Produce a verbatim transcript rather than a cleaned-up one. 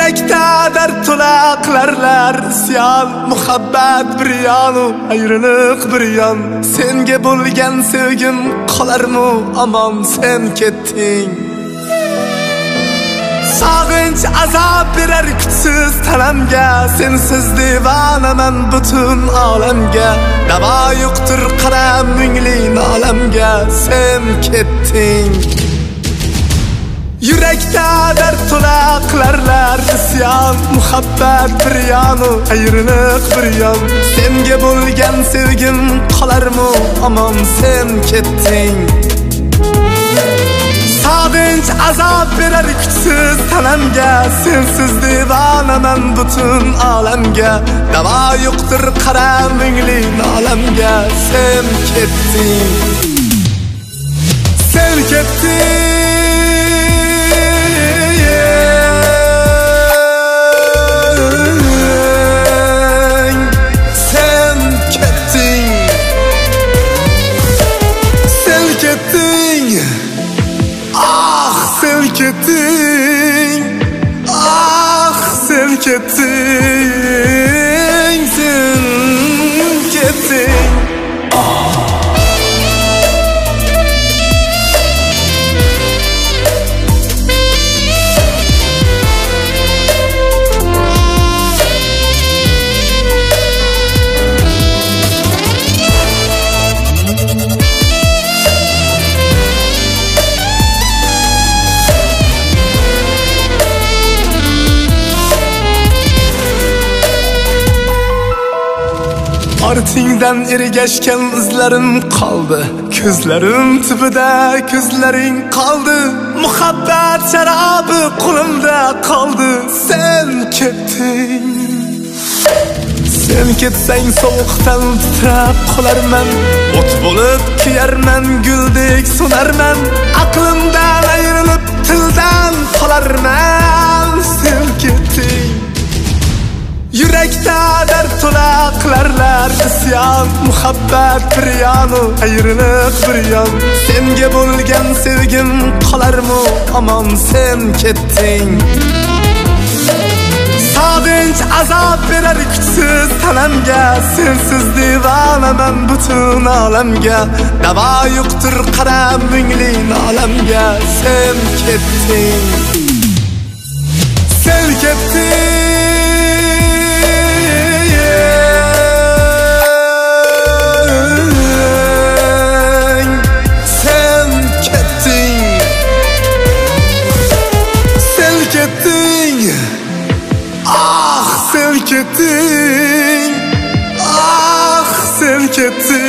Yürekte dert tola qilarlar isyon, muhabbat bir yonu, ayrılık bir yon. Senga bo'lgan sevgim qolarmi amon, sen ketding. Sog'inch azob berar kuchsiz tanamga, sensiz divonaman butun olamga. Davo yo'qdir qaram mungli nolamga, sen ketding. Yürekte dert tola qilarlar isyon, muhabbat bir yonu, ayrılık bir yon. Senga bo'lgan sevgim qolarmi amon, sen ketding. Sog'inch azob berar kuchsiz tanamga, sensiz divonaman butun olamga. Davo yo'qdir qaram mungli nolamga, sen ketding. Sen ketding. Sen ketding, ah sen ketding, sen ketding. Ortingdan ergashgan izlarim qoldi, ko'zlarim tubida ko'zlaring qoldi. Muhabbat sharobi qo'limda qoldi, sen ketding. Sen ketsang sovuqdan titrab qolarman, o't bo'lib kuyarman, guldek so'narman. Aqlimdan ayrilib tildan qolarman, sen ketding. Yürekte dert tola qilarlar isyon, muhabbat bir yonu, ayrılık bir yon. Senga bo'lgan sevgim qolarmi amon, sen ketding. Sog'inch azob berar kuchsiz tanamga, sensiz divonaman butun olamga. Davo yo'qdir qaram mungli nolamga, sen ketding. Sen ketding. Ah sen ketding, ah sen ketding.